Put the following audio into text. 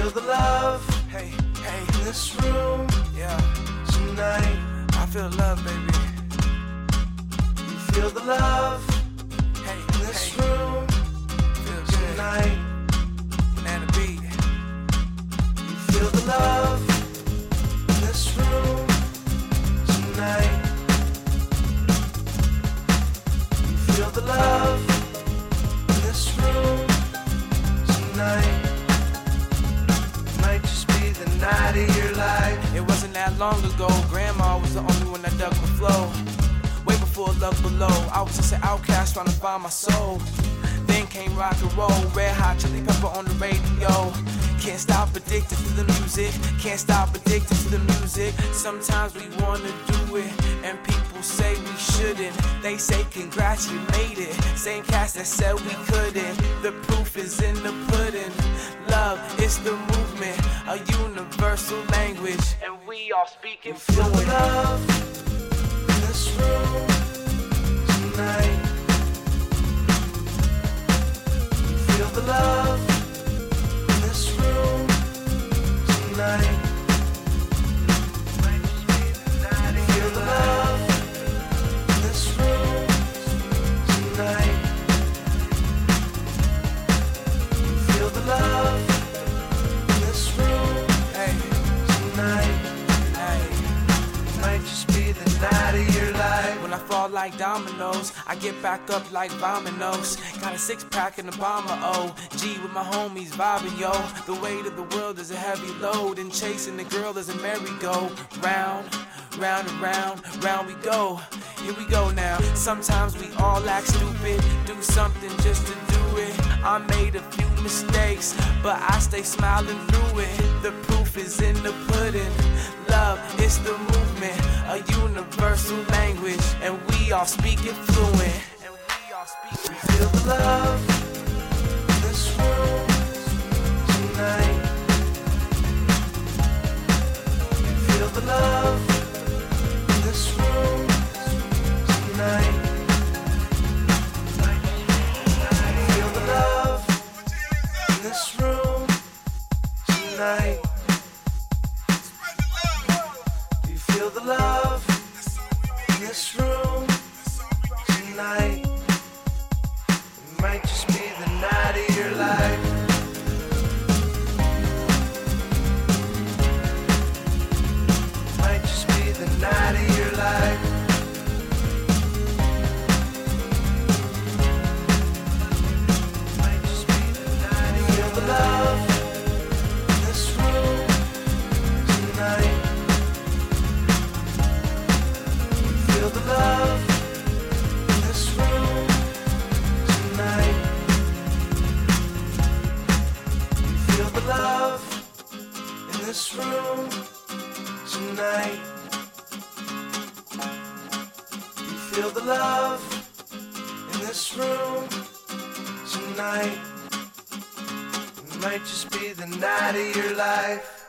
feel the love, hey, hey, in this room, yeah, tonight. I feel love, baby. You feel the love, hey, in this room, feel tonight. Banana beat. You feel the love in this room tonight. You feel the love in this room tonight. Might just be the night of your life. It wasn't that long ago, Grandma was the only one that dug the flow. Way before Love Below, I was just an outcast trying to find my soul. Then came rock and roll, Red Hot Chili Pepper on the radio. Can't stop addicted to the music, can't stop addicted to the music. Sometimes we wanna do it, and people say we shouldn't. They say congrats, you made it. Same cast that said we couldn't. The proof is in the pudding. Love is the movement, a universal language, and we all speak it fluent. Feel the love in this room tonight. Feel the love in this room tonight. Feel the love in this room tonight. Feel the love in this room, hey, tonight. Hey, might just be the night of your life. When I fall like dominoes, I get back up like vominos. Got a six-pack in the bomber, OG with my homies vibing, yo. The weight of the world is a heavy load, and chasing the girl is a merry-go. Round, round and round, round we go. Here we go now. Sometimes we all act stupid, do something just to do it. I made a few mistakes, but I stay smiling through it. The proof is in the pudding. Love is the movement, a universal language, and we all speak it fluent. We feel the love in this room tonight. We feel the love in this room tonight. We feel the love in this room tonight. You feel the love in this room tonight. It might just be the night of your life. It might just be the night of your life. It might just be the night of your life. Feel the love in this room tonight. Feel the love in this room tonight. You feel the love in this room tonight. You feel the love in this room tonight. It might just be the night of your life.